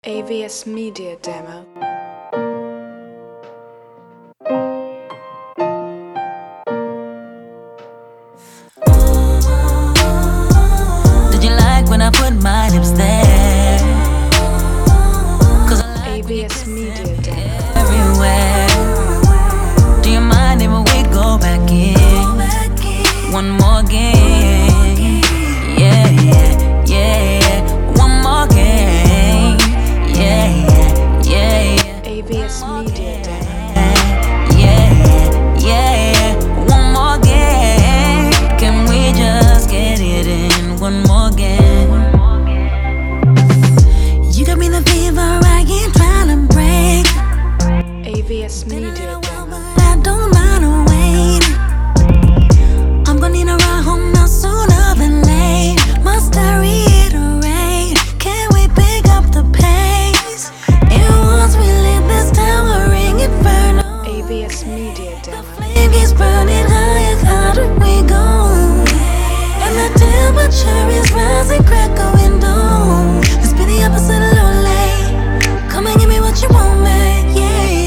AVS Media Demo. Did you like when I put my lips there? 'Cause I like AVS Media Demo. everywhere. Do you mind if we go back in one more game? Yeah, yeah, yeah. One more game. Yeah, yeah, yeah. AVS Media Demo. Yeah, yeah. One more game. Can we just get it in one more game? You got me the fever, I ain't trying to break. AVS Media Demo. I don't mind waiting. I'm gonna need a ride home now sooner than late. Must I reiterate? Can we pick up the pace? And once we leave this towering inferno, AVS Media the Demo. flame keeps burning higher. How do we go? And the temperature is rising, crack a window. Let's be the opposite of lonely. Come and give me what you want, man. Yeah,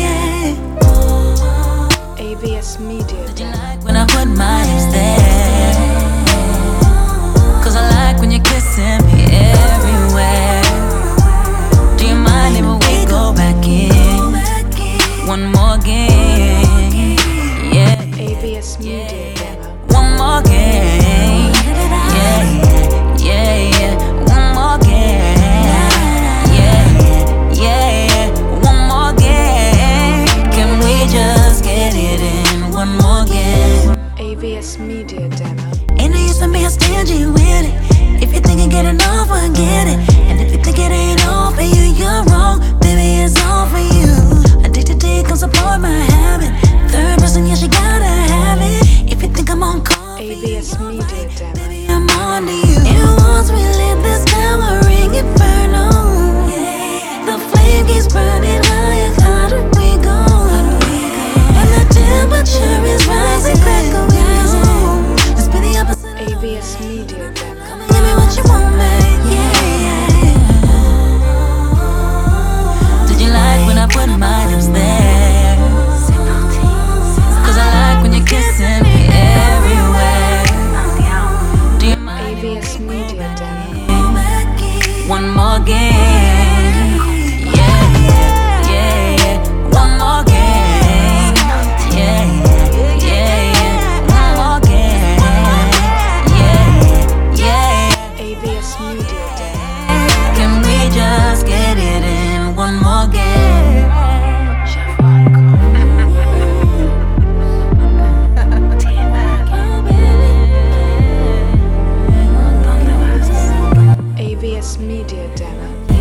yeah. AVS Media Did you Demo. like when I put my lips there? 'Cause I like when you're kissing me everywhere. Do you mind if we go back in one more game? Yeah, AVS Media Demo. one more game. Yeah, yeah, yeah. One more game. Yeah, yeah. One more game. Can we just get it in one more game? AVS Media Demo. Ain't no use for me, I'm stingy with it. If you think you're getting off, forget it. And if you think it ain't all for you, you're wrong. Baby, it's all for you. Addicted to it, come support my habit. Third person, yeah, she gotta have it. If you think I'm on call, AVS Media Demo. baby, I'm on to you. And once we leave this towering inferno, the flame keeps burning higher. How do we go? And the temperature is rising, crack a window. Let's be the opposite. AVS Media Demo. Come and give me what you want, man. Yeah. Did you like when I put my lips there? 'Cause I like when you're kissing me everywhere. Do you mind AVS Media Demo. one more game? Yeah, yeah. One more game. Yeah, yeah. One more game. Yeah, yeah. AVS Media Demo. Can we just get it in one more game? AVS Media Demo.